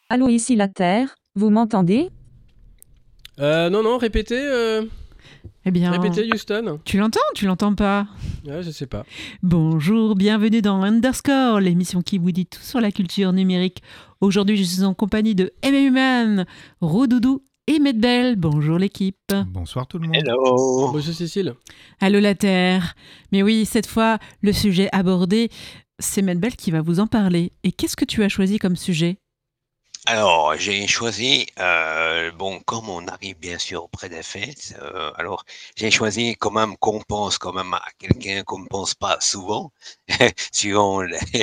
Allô, ici la Terre, vous m'entendez? Non, répétez, Eh bien, répétez Houston. tu l'entends ou tu l'entends pas? Ouais, je sais pas. Bonjour, bienvenue dans Underscore, l'émission qui vous dit tout sur la culture numérique. Aujourd'hui, je suis en compagnie de MM, Rodoudou et Medbel. Bonjour l'équipe. Bonsoir tout le monde. Hello. Bonjour Cécile. Allô la Terre. Mais oui, cette fois, le sujet abordé, c'est Medbel qui va vous en parler. Et qu'est-ce que tu as choisi comme sujet? Alors, j'ai choisi, comme on arrive bien sûr auprès des fêtes, alors j'ai choisi quand même qu'on pense quand même à quelqu'un qu'on ne pense pas souvent, suivant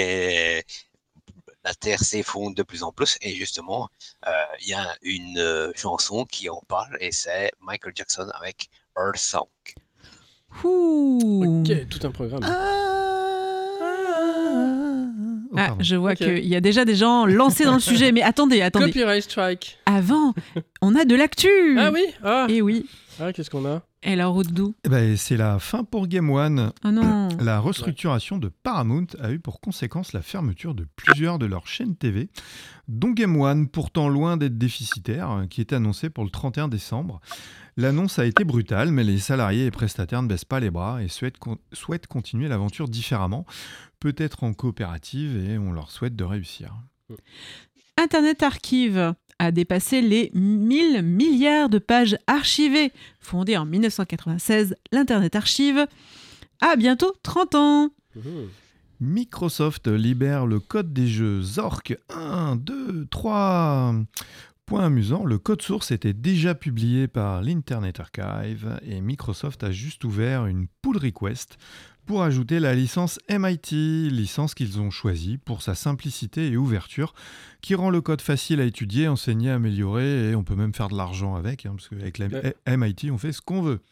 la Terre s'effondre de plus en plus, et justement, il y a une chanson qui en parle, et c'est Michael Jackson avec Earth Song. Ouh. Ok, tout un programme. Ah, je vois Ok. qu'il y a déjà des gens lancés dans le sujet. Mais attendez. Copyright strike. Avant, on a de l'actu. Ah oui. Et oui. Qu'est-ce qu'on a? Et alors, Rodoudou? Eh ben, c'est la fin pour Game One. Oh non. La restructuration de Paramount a eu pour conséquence la fermeture de plusieurs de leurs chaînes TV, dont Game One, pourtant loin d'être déficitaire, qui était annoncée pour le 31 décembre. L'annonce a été brutale, mais les salariés et prestataires ne baissent pas les bras et souhaitent continuer l'aventure différemment, peut-être en coopérative, et on leur souhaite de réussir. Internet Archive a dépassé les 1000 milliards de pages archivées. Fondé en 1996, l'Internet Archive a bientôt 30 ans. Mhm. Microsoft libère le code des jeux Zork 1, 2, 3. Point amusant, le code source était déjà publié par l'Internet Archive et Microsoft a juste ouvert une pull request pour ajouter la licence MIT, licence qu'ils ont choisie pour sa simplicité et ouverture, qui rend le code facile à étudier, enseigner, améliorer, et on peut même faire de l'argent avec, parce qu'avec la MIT, on fait ce qu'on veut.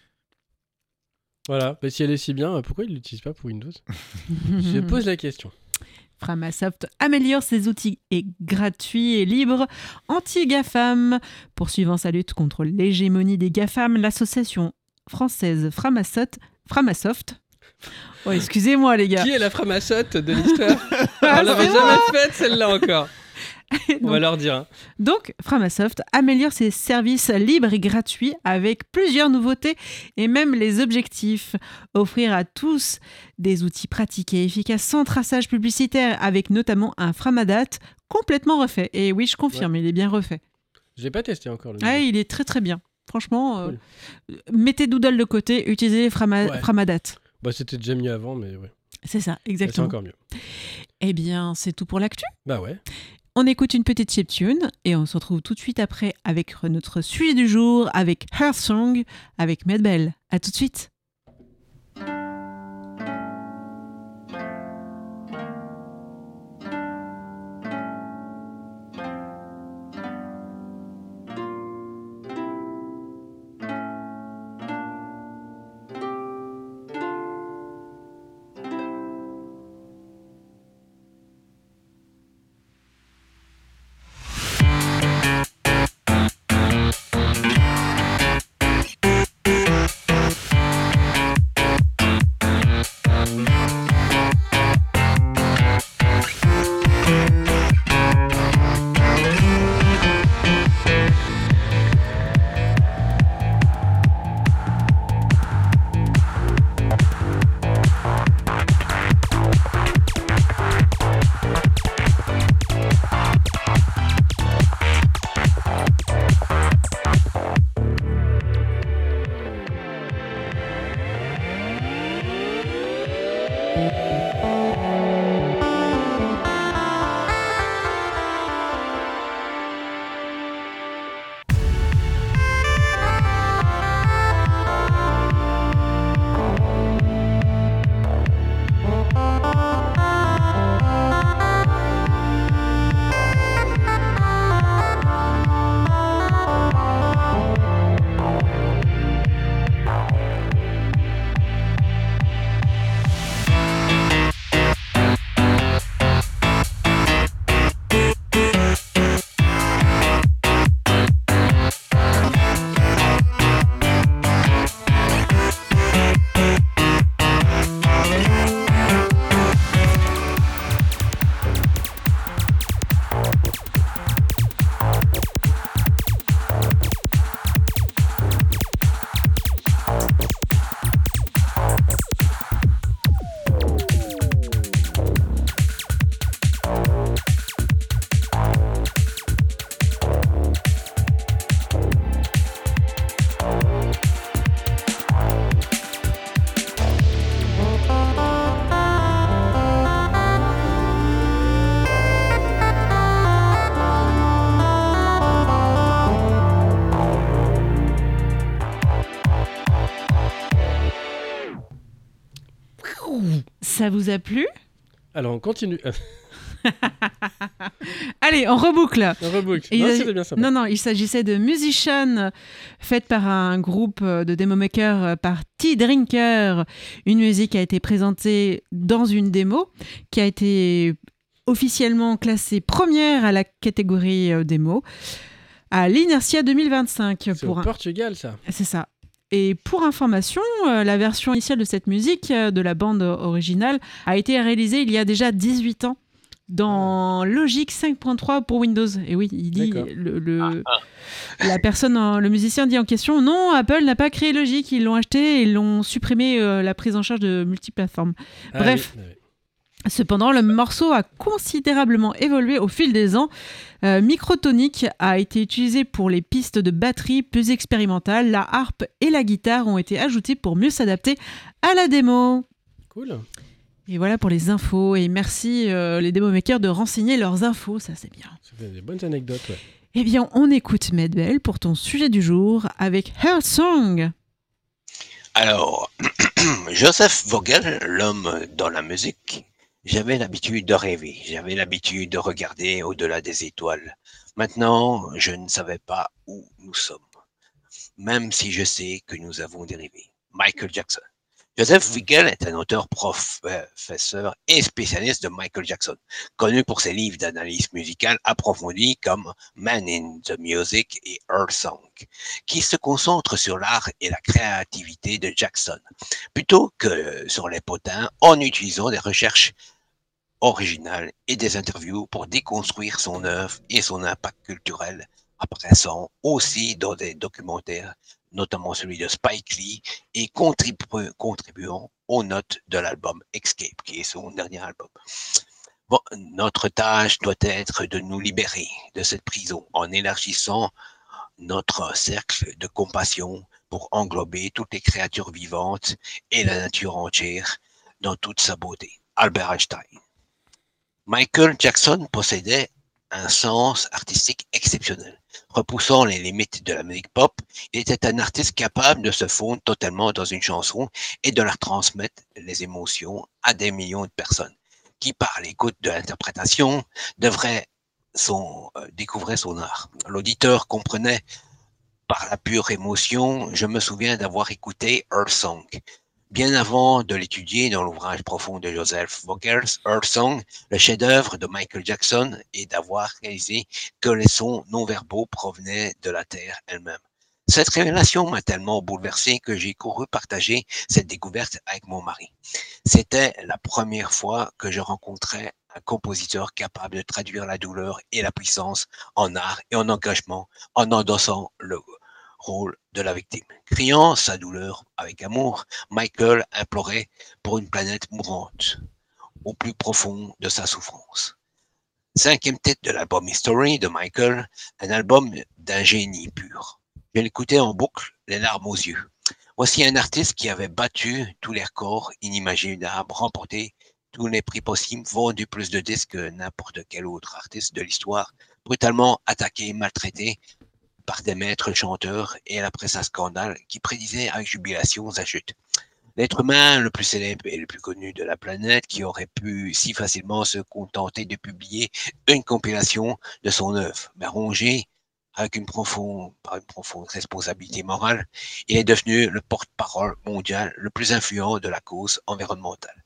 Voilà. Mais si elle est si bien, pourquoi ils l'utilisent pas pour Windows? Je pose la question. Framasoft améliore ses outils gratuits et libres anti-GAFAM. Poursuivant sa lutte contre l'hégémonie des GAFAM, l'association française Framasoft. Oh, excusez-moi les gars. Qui est la framasote de l'histoire? On l'avait jamais faite celle-là encore. On va leur dire. Hein. Donc, Framasoft améliore ses services libres et gratuits avec plusieurs nouveautés et même les objectifs. Offrir à tous des outils pratiques et efficaces sans traçage publicitaire avec notamment un Framadat complètement refait. Et oui, je confirme, il est bien refait. Je l'ai pas testé encore. Le Ah, nouveau. il est très très bien. Franchement, Cool. mettez Doodle de côté, utilisez les Ouais. Framadat. Bah, c'était déjà mieux avant, mais ouais. C'est ça, C'est exactement. encore mieux. Eh bien, c'est tout pour l'actu. Bah ouais. On écoute une petite chiptune et on se retrouve tout de suite après avec notre sujet du jour avec Earth Song avec Medbel. À tout de suite. Ça vous a plu? Alors, on continue. Allez, on reboucle. On rebook. Et Non, il- c'était bien sympa. Non, il s'agissait de Musician, faite par un groupe de démo makers par T-Drinker. Une musique a été présentée dans une démo qui a été officiellement classée première à la catégorie démo à l'Inertia 2025. C'est au Portugal, ça. C'est ça. Et pour information, la version initiale de cette musique, de la bande originale, a été réalisée il y a déjà 18 ans dans Logic 5.3 pour Windows. Et oui, il dit, D'accord. la personne, le musicien dit en question, non, Apple n'a pas créé Logic, ils l'ont acheté et ils l'ont supprimé la prise en charge de multiplateformes. Ah Bref. oui, oui. Cependant, le morceau a considérablement évolué au fil des ans. Microtonic a été utilisé pour les pistes de batterie plus expérimentales. La harpe et la guitare ont été ajoutées pour mieux s'adapter à la démo. Cool. Et voilà pour les infos. Et merci les démo makers de renseigner leurs infos. Ça, c'est bien. Ça fait des bonnes anecdotes, ouais. Eh bien, on écoute Medbel pour ton sujet du jour avec Heart Song. Alors, Joseph Vogel, l'homme dans la musique, j'avais l'habitude de rêver, j'avais l'habitude de regarder au-delà des étoiles. Maintenant, je ne savais pas où nous sommes, même si je sais que nous avons dérivé. Michael Jackson. Joseph Vogel est un auteur, professeur et spécialiste de Michael Jackson, connu pour ses livres d'analyse musicale approfondis comme Man in the Music et Earth Song, qui se concentrent sur l'art et la créativité de Jackson, plutôt que sur les potins, en utilisant des recherches originales et des interviews pour déconstruire son œuvre et son impact culturel, apparaissant aussi dans des documentaires, notamment celui de Spike Lee, et contribuant aux notes de l'album Escape, qui est son dernier album. Bon, notre tâche doit être de nous libérer de cette prison en élargissant notre cercle de compassion pour englober toutes les créatures vivantes et la nature entière dans toute sa beauté. Albert Einstein. Michael Jackson possédait un sens artistique exceptionnel. Repoussant les limites de la musique pop, il était un artiste capable de se fondre totalement dans une chanson et de leur transmettre les émotions à des millions de personnes qui, par l'écoute de l'interprétation, découvraient son art. L'auditeur comprenait par la pure émotion. Je me souviens d'avoir écouté Earth Song bien avant de l'étudier dans l'ouvrage profond de Joseph Vogel, Earth Song, le chef-d'œuvre de Michael Jackson, et d'avoir réalisé que les sons non-verbaux provenaient de la Terre elle-même. Cette révélation m'a tellement bouleversé que j'ai couru partager cette découverte avec mon mari. C'était la première fois que je rencontrais un compositeur capable de traduire la douleur et la puissance en art et en engagement en endossant le rôle de la victime. Criant sa douleur avec amour, Michael implorait pour une planète mourante, au plus profond de sa souffrance. 5e titre de l'album History de Michael, un album d'un génie pur. Je l'écoutais en boucle, les larmes aux yeux. Voici un artiste qui avait battu tous les records inimaginables, remporté tous les prix possibles, vendu plus de disques que n'importe quel autre artiste de l'histoire, brutalement attaqué, maltraité par des maîtres chanteurs et la presse à scandale qui prédisait avec jubilation sa chute. L'être humain le plus célèbre et le plus connu de la planète qui aurait pu si facilement se contenter de publier une compilation de son œuvre, mais rongé par une profonde responsabilité morale, il est devenu le porte-parole mondial le plus influent de la cause environnementale.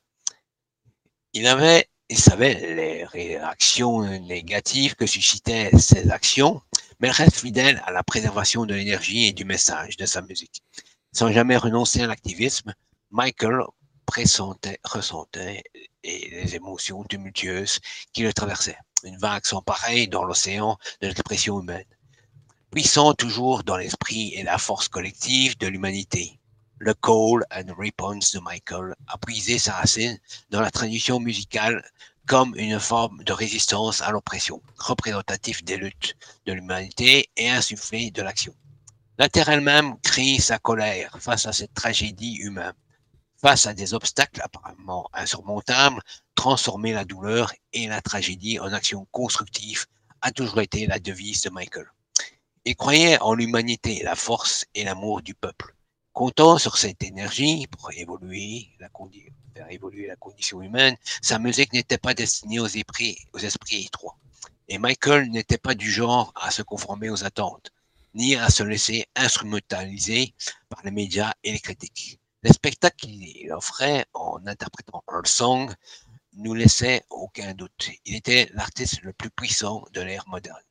Il savait les réactions négatives que suscitaient ses actions, mais il reste fidèle à la préservation de l'énergie et du message de sa musique. Sans jamais renoncer à l'activisme, Michael ressentait les émotions tumultueuses qui le traversaient. Une vague sans pareille dans l'océan de l'expression humaine. Puissant toujours dans l'esprit et la force collective de l'humanité. Le call and response de Michael a puisé sa racine dans la tradition musicale comme une forme de résistance à l'oppression, représentatif des luttes de l'humanité et insufflé de l'action. La Terre elle-même crie sa colère face à cette tragédie humaine. Face à des obstacles apparemment insurmontables, transformer la douleur et la tragédie en action constructive a toujours été la devise de Michael. Il croyait en l'humanité, la force et l'amour du peuple. Comptant sur cette énergie pour faire évoluer la condition humaine, sa musique n'était pas destinée aux esprits étroits. Et Michael n'était pas du genre à se conformer aux attentes, ni à se laisser instrumentaliser par les médias et les critiques. Le spectacle qu'il offrait en interprétant Earth Song nous laissait aucun doute. Il était l'artiste le plus puissant de l'ère moderne.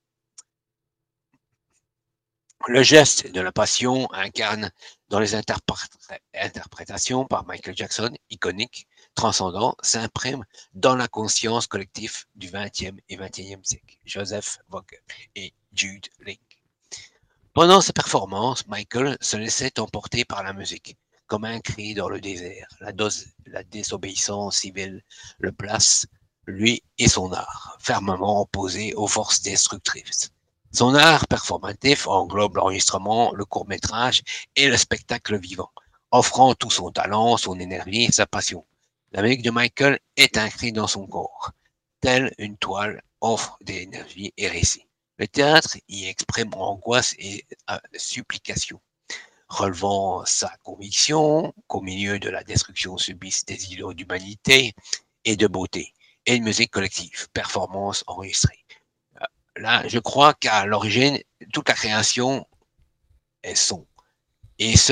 Le geste de la passion incarne dans les interprétations par Michael Jackson, iconique, transcendant, s'imprime dans la conscience collective du XXe et XXIe siècle. Joseph Vogel et Jude Link. Pendant ses performances, Michael se laissait emporter par la musique, comme un cri dans le désert. La désobéissance civile le place, lui et son art, fermement opposés aux forces destructrices. Son art performatif englobe l'enregistrement, le court-métrage et le spectacle vivant, offrant tout son talent, son énergie et sa passion. La musique de Michael est un cri dans son corps, telle une toile offre d'énergie et récit. Le théâtre y exprime angoisse et supplication, relevant sa conviction qu'au milieu de la destruction subissent des îlots d'humanité et de beauté, et une musique collective, performance enregistrée. Là, je crois qu'à l'origine, toute la création est son. Et ce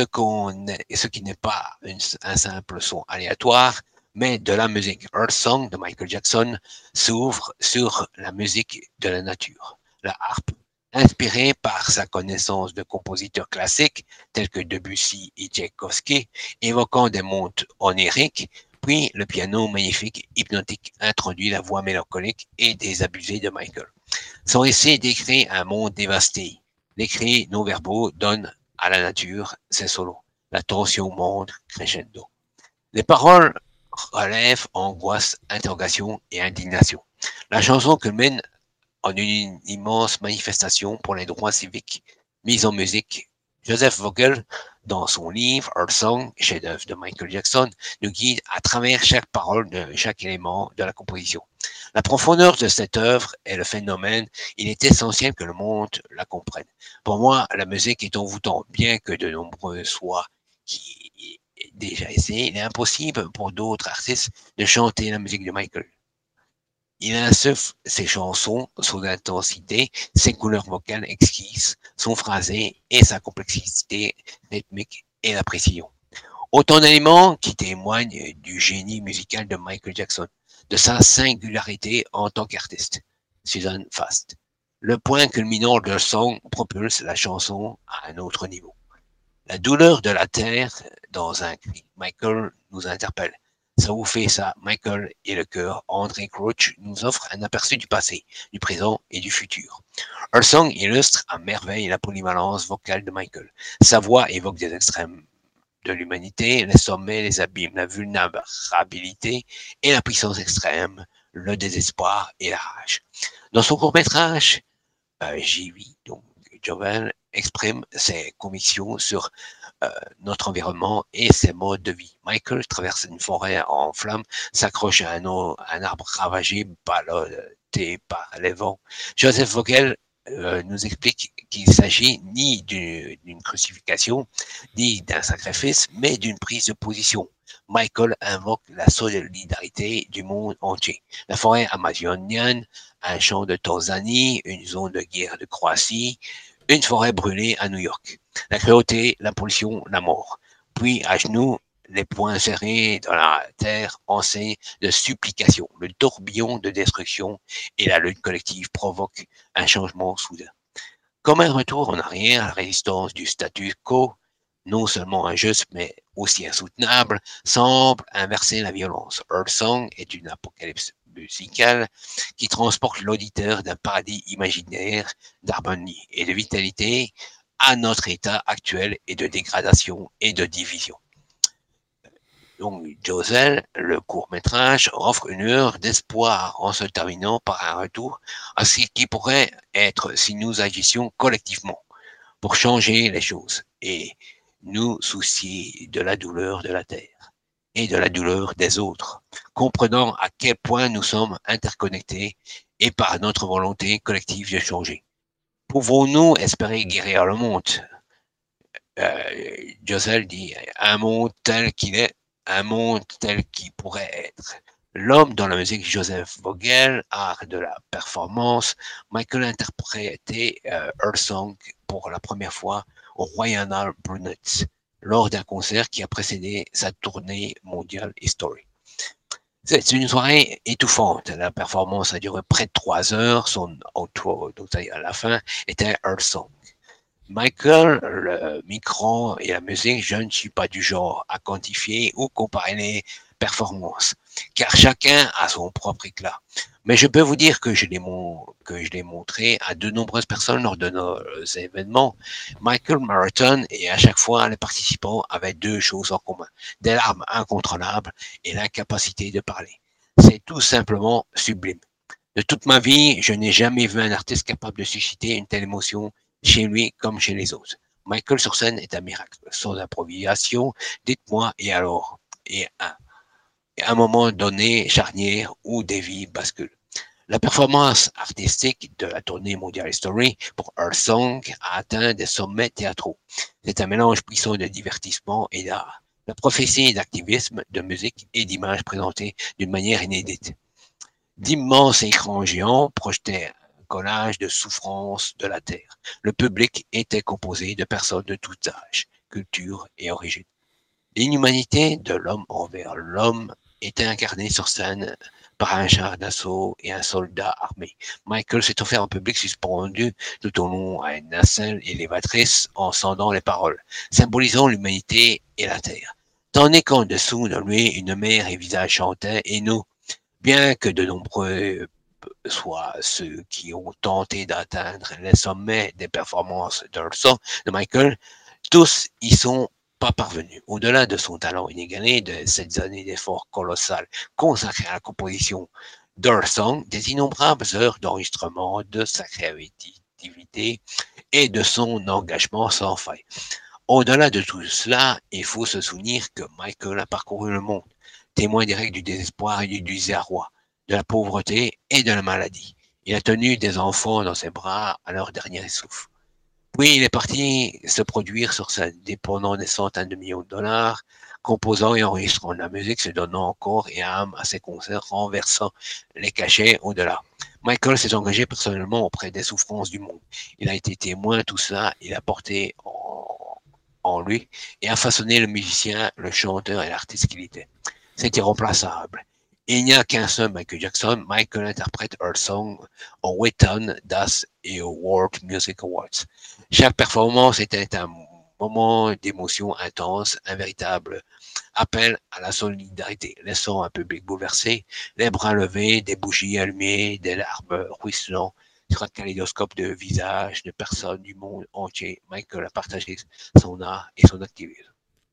qui n'est pas un simple son aléatoire, mais de la musique. Earth Song de Michael Jackson s'ouvre sur la musique de la nature, la harpe, inspirée par sa connaissance de compositeurs classiques tels que Debussy et Tchaïkovski, évoquant des mondes oniriques, puis le piano magnifique, hypnotique, introduit la voix mélancolique et désabusée de Michael. Son récit décrit un monde dévasté. Les cris non-verbaux donnent à la nature ses solos. La tension monte crescendo. Les paroles relèvent angoisse, interrogation et indignation. La chanson culmine en une immense manifestation pour les droits civiques, mise en musique. Joseph Vogel, dans son livre Earth Song, chef-d'œuvre de Michael Jackson, nous guide à travers chaque parole de chaque élément de la composition. La profondeur de cette œuvre est le phénomène. Il est essentiel que le monde la comprenne. Pour moi, la musique est envoûtante, bien que de nombreux soient qui aient déjà essayé. Il est impossible pour d'autres artistes de chanter la musique de Michael. Il insuffle ses chansons, son intensité, ses couleurs vocales exquises, son phrasé et sa complexité rythmique et la précision. Autant d'éléments qui témoignent du génie musical de Michael Jackson, de sa singularité en tant qu'artiste. Susan Fast. Le point culminant de Song propulse la chanson à un autre niveau. La douleur de la terre dans un cri. Michael nous interpelle. Ça vous fait ça, Michael et le chœur. André Crouch nous offre un aperçu du passé, du présent et du futur. Earth Song illustre à merveille la polyvalence vocale de Michael. Sa voix évoque des extrêmes de l'humanité, les sommets, les abîmes, la vulnérabilité et la puissance extrême, le désespoir et la rage. Dans son court-métrage, J.V., donc Jovel, exprime ses convictions sur notre environnement et ses modes de vie. Michael traverse une forêt en flammes, s'accroche à un arbre ravagé, ballotté par les vents. Joseph Vogel nous explique qu'il s'agit ni d'une crucifixion, ni d'un sacrifice, mais d'une prise de position. Michael invoque la solidarité du monde entier. La forêt amazonienne, un champ de Tanzanie, une zone de guerre de Croatie, une forêt brûlée à New York. La cruauté, la pollution, la mort. Puis, à genoux, les poings serrés dans la terre, enseigne de supplication. Le tourbillon de destruction et la lutte collective provoquent un changement soudain. Comme un retour en arrière, la résistance du statu quo, non seulement injuste, mais aussi insoutenable, semble inverser la violence. Earth Song est une apocalypse musicale qui transporte l'auditeur d'un paradis imaginaire d'harmonie et de vitalité à notre état actuel et de dégradation et de division. Donc, Josel, le court-métrage, offre une heure d'espoir en se terminant par un retour à ce qui pourrait être si nous agissions collectivement pour changer les choses et nous soucier de la douleur de la terre et de la douleur des autres, comprenant à quel point nous sommes interconnectés et par notre volonté collective de changer. Pouvons-nous espérer guérir le monde? Joseph dit un monde tel qu'il est, un monde tel qu'il pourrait être. L'homme dans la musique, Joseph Vogel, art de la performance. Michael a interprété Earth Song pour la première fois au Royal Brunette lors d'un concert qui a précédé sa tournée mondiale History. C'est une soirée étouffante. La performance a duré près de 3 heures. Son outro, donc à la fin, était Earth Song. Michael, le micro et la musique, je ne suis pas du genre à quantifier ou comparer les performances, car chacun a son propre éclat. Mais je peux vous dire que je l'ai montré à de nombreuses personnes lors de nos événements. Michael Marathon, et à chaque fois, les participants avaient 2 choses en commun. Des larmes incontrôlables et l'incapacité de parler. C'est tout simplement sublime. De toute ma vie, je n'ai jamais vu un artiste capable de susciter une telle émotion chez lui comme chez les autres. Michael sur scène est un miracle. Son improvisation, dites-moi, et alors? Et à un moment donné, charnière où des vies basculent. La performance artistique de la tournée Mondial History pour Earth Song a atteint des sommets théâtraux. C'est un mélange puissant de divertissement et d'art. La prophétie d'activisme, de musique et d'images présentées d'une manière inédite. D'immenses écrans géants projetaient un collage de souffrances de la terre. Le public était composé de personnes de tout âge, culture et origine. L'inhumanité de l'homme envers l'homme était incarnée sur scène par un char d'assaut et un soldat armé. Michael s'est offert en public suspendu tout au long à une nacelle élévatrice en scandant les paroles, symbolisant l'humanité et la terre. Tandis qu'en dessous de lui, une mer et visage chantaient et nous, bien que de nombreux soient ceux qui ont tenté d'atteindre les sommets des performances de Michael, tous y sont pas parvenus. Au-delà de son talent inégalé, de cette années d'efforts colossales consacrées à la composition d'Earth Song, des innombrables heures d'enregistrement, de sa créativité et de son engagement sans faille. Au-delà de tout cela, il faut se souvenir que Michael a parcouru le monde, témoin direct du désespoir et du désarroi, de la pauvreté et de la maladie. Il a tenu des enfants dans ses bras à leur dernier souffle. Puis il est parti se produire sur scène, dépendant des centaines de millions de dollars, composant et enregistrant de la musique, se donnant corps et âme à ses concerts, renversant les cachets au-delà. Michael s'est engagé personnellement auprès des souffrances du monde. Il a été témoin de tout ça, il a porté en lui et a façonné le musicien, le chanteur et l'artiste qu'il était. C'est irremplaçable. Il n'y a qu'un seul Michael Jackson. Michael interprète Earth Song au Wheaton, Das et au World Music Awards. Chaque performance était un moment d'émotion intense, un véritable appel à la solidarité, laissant un public bouleversé, les bras levés, des bougies allumées, des larmes ruisselant sur un kaléidoscope de visages de personnes du monde entier. Michael a partagé son art et son activisme.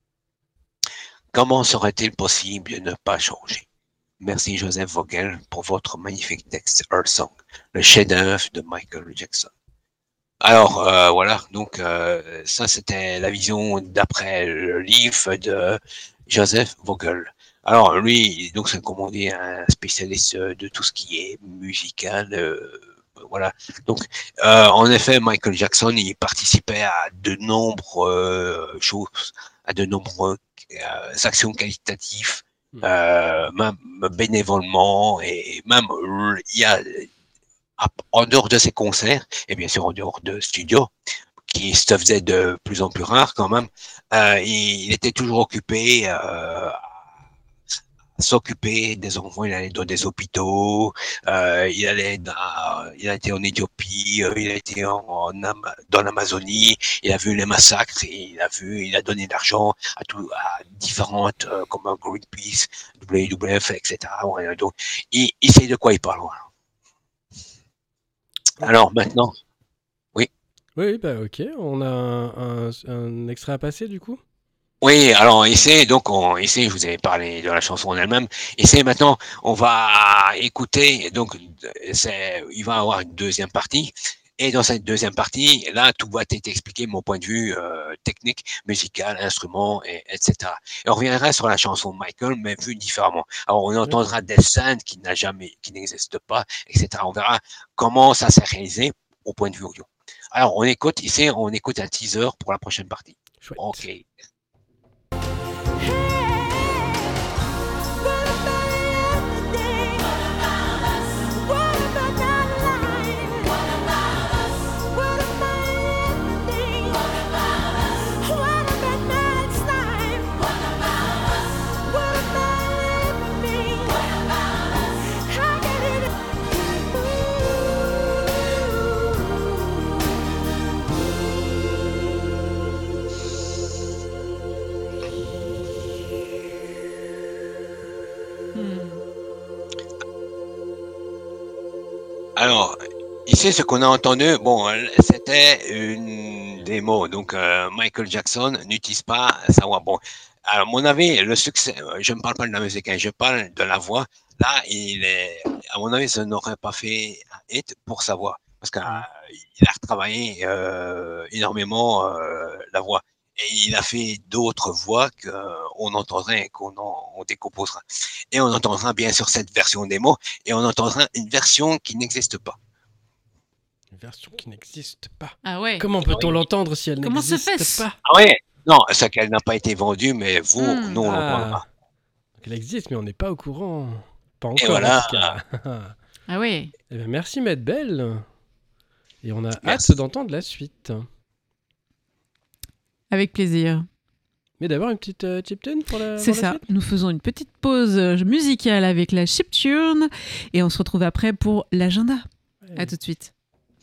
Comment serait-il possible de ne pas changer? Merci Joseph Vogel pour votre magnifique texte Earth Song, le chef-d'œuvre de Michael Jackson. Alors voilà, donc ça c'était la vision d'après le livre de Joseph Vogel. Alors lui, donc c'est comme on dit un spécialiste de tout ce qui est musical. Voilà. Donc en effet, Michael Jackson, il participait à de nombreuses choses, à de nombreuses actions qualitatives. Même bénévolement et même il y a en dehors de ces concerts et bien sûr en dehors de studios qui se faisaient de plus en plus rares quand même, il était toujours occupé à s'occuper des enfants. Il allait dans des hôpitaux, il a été en Éthiopie, il a été dans l'Amazonie, il a vu les massacres, il a donné de l'argent à différentes comme Greenpeace, WWF, etc. Donc, il sait de quoi il parle. Alors maintenant, oui. Oui, bah ok, on a un extrait à passer du coup. Oui, alors ici, je vous avais parlé de la chanson en elle-même. Ici, maintenant, on va écouter, donc, il va y avoir une deuxième partie. Et dans cette deuxième partie, là, tout va être expliqué, mon point de vue technique, musical, instrument, etc. Et on reviendra sur la chanson de Michael, mais vue différemment. Alors, on entendra des scènes qui n'existent pas, etc. On verra comment ça s'est réalisé au point de vue audio. Alors, on écoute un teaser pour la prochaine partie. Chouette. Ok. Alors, ici, ce qu'on a entendu, bon, c'était une démo. Donc, Michael Jackson n'utilise pas sa voix. Bon, à mon avis, le succès, je ne parle pas de la musique, hein, je parle de la voix. Là, à mon avis, ça n'aurait pas fait un hit pour sa voix. Parce qu'il a retravaillé énormément la voix. Et il a fait d'autres voix qu'on entendrait, on décomposera. Et on entendra bien sûr cette version démo, et on entendra une version qui n'existe pas. Une version qui n'existe pas. Ah ouais. Comment peut-on l'entendre si elle Comment se n'existe fait-ce pas? Ah ouais, non, c'est qu'elle n'a pas été vendue, mais vous, nous, on l'entendra. Donc elle existe, mais on n'est pas au courant. Pas encore, Et voilà. en tout cas. Ah ouais. Eh bien, merci, Maître Belle. Et on a Merci. hâte d'entendre la suite. Avec plaisir. Mais d'abord, une petite chiptune pour la C'est pour la ça. suite. Nous faisons une petite pause musicale avec la chiptune et on se retrouve après pour l'agenda. Ouais. À tout de suite.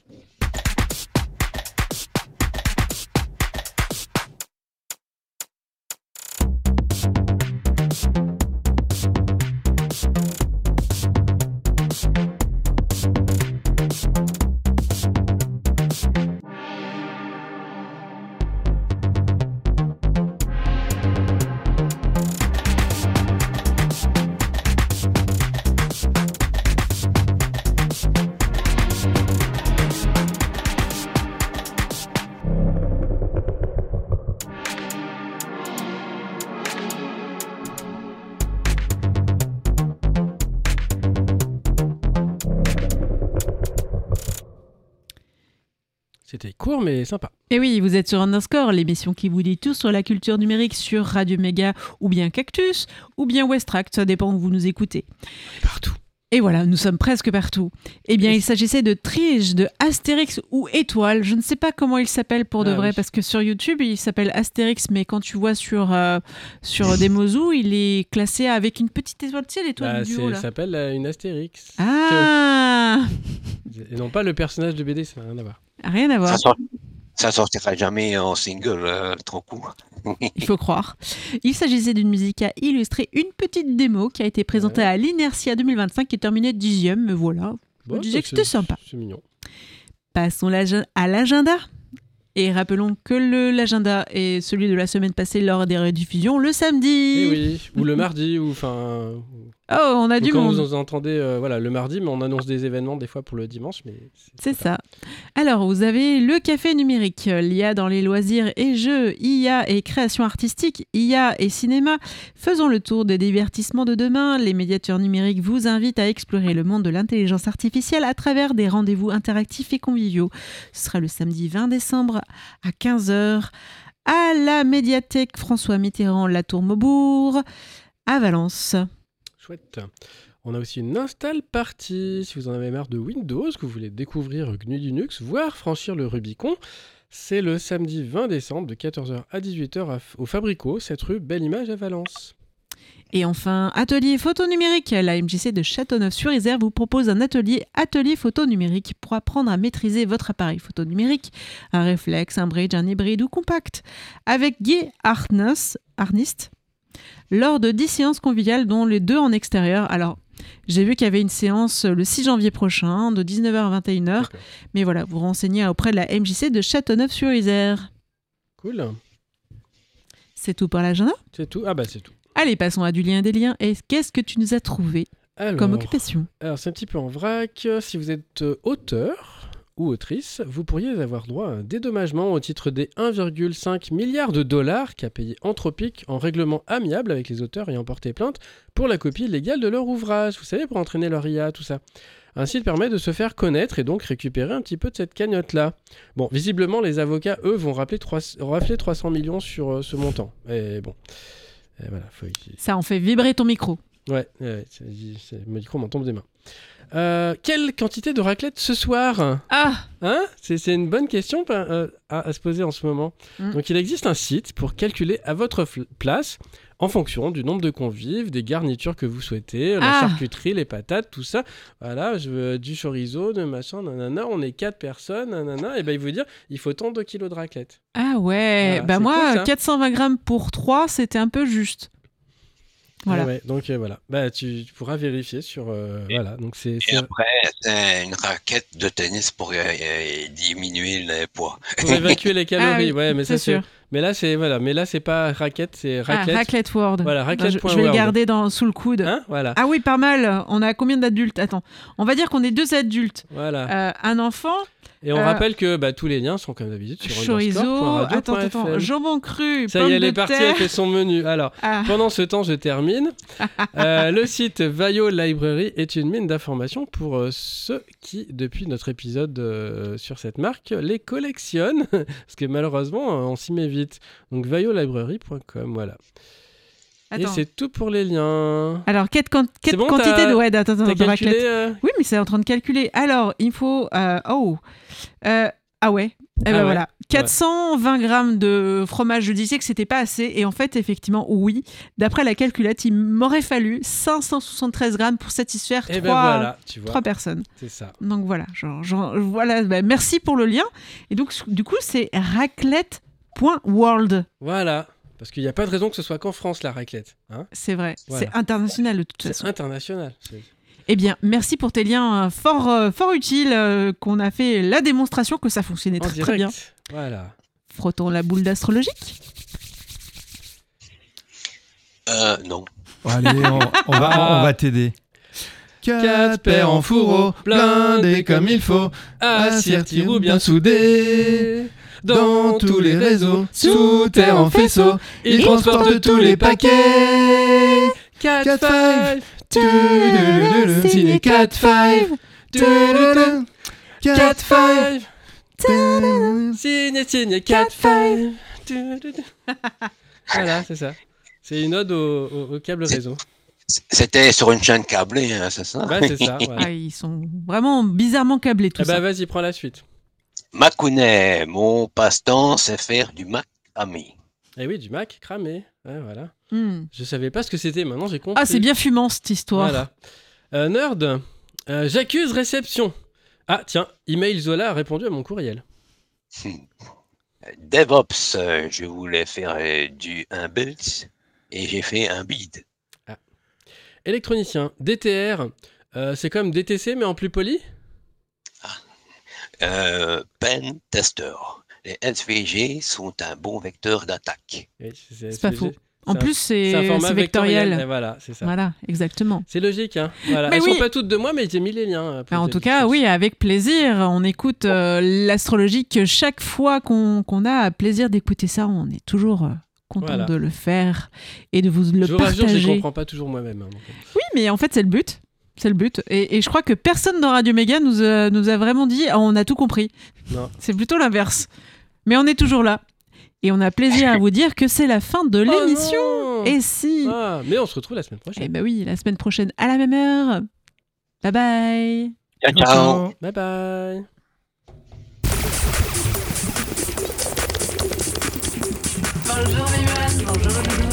C'était court, mais sympa. Et oui, vous êtes sur Underscore, l'émission qui vous dit tout sur la culture numérique sur Radio Méga ou bien Cactus ou bien Westract, ça dépend où vous nous écoutez. On est partout. Et voilà, nous sommes presque partout. Eh bien, il s'agissait de Trige, de Astérix ou Étoile. Je ne sais pas comment il s'appelle pour de Ah vrai, oui. parce que sur YouTube, il s'appelle Astérix, mais quand tu vois sur Demozoo, il est classé avec une petite étoile, tu sais, l'étoile du haut, Ça là. s'appelle une Astérix. Ah, Et non pas le personnage de BD, ça n'a rien à voir. rien à voir. Ça sortira jamais en single, trop court. Il faut croire. Il s'agissait d'une musique à illustrer une petite démo qui a été présentée Ouais. à l'Inertia 2025 qui est terminée 10e, mais voilà. Je Bon, disais bah, que c'était sympa. C'est mignon. Passons à l'agenda. Et rappelons que l'agenda est celui de la semaine passée lors des rediffusions le samedi. Et oui, ou le mardi, ou enfin. Oh, on a du Quand monde. vous entendez voilà, le mardi, mais on annonce des événements des fois pour le dimanche. Mais C'est ça. Alors, vous avez le café numérique, l'IA dans les loisirs et jeux, IA et création artistique, IA et cinéma. Faisons le tour des divertissements de demain. Les médiateurs numériques vous invitent à explorer le monde de l'intelligence artificielle à travers des rendez-vous interactifs et conviviaux. Ce sera le samedi 20 décembre à 15h à la médiathèque François Mitterrand, la Tour Maubourg, à Valence. Chouette. On a aussi une install party. Si vous en avez marre de Windows, que vous voulez découvrir GNU Linux, voire franchir le Rubicon, c'est le samedi 20 décembre de 14h à 18h au Fabrico, cette rue Belle Image à Valence. Et enfin, atelier photo numérique. La MJC de Châteauneuf-sur-Isère vous propose un atelier photo numérique pour apprendre à maîtriser votre appareil photo numérique, un réflexe, un bridge, un hybride ou compact, avec Guy Arnist, lors de 10 séances conviviales, dont les 2 en extérieur. Alors, j'ai vu qu'il y avait une séance le 6 janvier prochain, de 19h à 21h. D'accord. Mais voilà, vous renseignez auprès de la MJC de Châteauneuf-sur-Isère. Cool. C'est tout pour l'agenda. C'est tout. Ah bah c'est tout. Allez, passons à du lien des liens. Et qu'est-ce que tu nous as trouvé comme occupation? Alors c'est un petit peu en vrac. Si vous êtes auteur ou autrice, vous pourriez avoir droit à un dédommagement au titre des 1,5 milliard de dollars qu'a payé Anthropic en règlement amiable avec les auteurs ayant porté plainte pour la copie illégale de leur ouvrage. Vous savez, pour entraîner leur IA, tout ça. Un site permet de se faire connaître et donc récupérer un petit peu de cette cagnotte-là. Bon, visiblement, les avocats, eux, vont rafler 300 millions sur ce montant. Et bon, et voilà. Ça en fait vibrer ton micro. Ouais, mon micro m'en tombe des mains. Quelle quantité de raclette ce soir ? Ah, Hein ? C'est une bonne question à se poser en ce moment. Donc il existe un site pour calculer à votre place, en fonction du nombre de convives, des garnitures que vous souhaitez, la charcuterie, les patates, tout ça. Voilà, je veux du chorizo, de machin, nanana, on est 4 personnes, nanana, et ben il veut dire, il faut tant de kilos de raclette. ah ouais. Voilà, Bah c'est moi, cool, ça. 420 grammes pour 3, c'était un peu juste. Voilà. Ah ouais, donc voilà. Bah, tu pourras vérifier sur... voilà, donc c'est... Et après, c'est une raquette de tennis pour diminuer le poids. Pour évacuer les calories, Ah oui, ouais, mais ça c'est sûr. Mais là, c'est pas raquette, c'est raclette. Raclette World. Voilà, raclette Je point vais le world. garder sous le coude. Hein, voilà. Ah oui, pas mal. On a combien d'adultes ? Attends, on va dire qu'on est 2 adultes. Voilà. Un enfant, Et on rappelle que tous les liens sont comme d'habitude sur chorizo, attends, underscore.radio.fm. jambon cru, Ça pommes y est, elle de est partie, terre. elle fait son menu. Alors, Ah. pendant ce temps, je termine. Le site Vaio Library est une mine d'informations pour ceux qui, depuis notre épisode sur cette marque, les collectionnent. Parce que malheureusement, on s'y met vite. Donc, vaiolibrary.com, voilà. Attends. Et c'est tout pour les liens. Alors, quelle C'est bon, quantité de... Ouais, attends, T'as de calculé raclette. Oui, mais c'est en train de calculer. Alors, il faut... ah ouais. Eh ben ouais. voilà. 420 grammes de fromage, je disais que c'était pas assez. Et en fait, effectivement, oui. D'après la calculette, il m'aurait fallu 573 grammes pour satisfaire Et 3 ben voilà, tu vois. personnes. C'est ça. Donc voilà. Voilà. Bah, merci pour le lien. Et donc, du coup, c'est raclette.world. Voilà. Parce qu'il n'y a pas de raison que ce soit qu'en France, la raclette. Hein, C'est vrai. Voilà. C'est international de toute c'est façon. international. Eh bien, merci pour tes liens fort utiles qu'on a fait la démonstration que ça fonctionnait En très, direct. très bien. Voilà. Frottons la boule d'astrologique. Non. Allez, on va t'aider. 4 paires en fourreau, blindés comme il faut, Assiertir ou bien soudés. Dans tous les réseaux, sous terre en faisceau, ils transportent tous les paquets. 4-5 Signé 4-5. 4-5. Signé 4-5 Voilà, c'est ça. C'est une ode au câble réseau. C'était sur une chaîne câblée, hein, c'est ça? Bah, c'est ça. Voilà. Ah, ils sont vraiment bizarrement câblés tout Eh bah, ça. vas-y, prends la suite. Macounet, mon passe-temps, c'est faire du macramé. Eh oui, du Mac cramé. Ouais, voilà. Hmm. Je savais pas ce que c'était, maintenant j'ai compris. Ah, c'est bien fumant cette histoire. Voilà. Nerd, j'accuse réception. Ah, tiens, Email Zola a répondu à mon courriel. DevOps, je voulais faire un build et j'ai fait un build. Électronicien, DTR, c'est comme DTC mais en plus poli? Pen tester. Les SVG sont un bon vecteur d'attaque. Oui, C'est pas faux. En C'est plus, c'est un format c'est vectoriel. Et voilà, c'est ça. Voilà, exactement. C'est logique, hein. Voilà. Mais Elles oui. sont pas toutes de moi, mais j'ai mis les liens. En tout cas, oui, avec plaisir. On écoute l'astrologique chaque fois qu'on a plaisir d'écouter ça. On est toujours content Voilà. de le faire et de vous le Je vous rassure, je partager. comprends pas toujours moi-même. Hein, donc. Oui, mais en fait, c'est le but. C'est le but. Et je crois que personne dans Radio Méga nous a vraiment dit « on a tout compris Non. ». C'est plutôt l'inverse. Mais on est toujours là. Et on a plaisir à vous dire que c'est la fin de l'émission. Oh non. Et si Mais on se retrouve la semaine prochaine. Eh ben oui, la semaine prochaine à la même heure. Bye bye. Ciao, ciao. Bye bye. Bonjour les humains, bonjour les humains.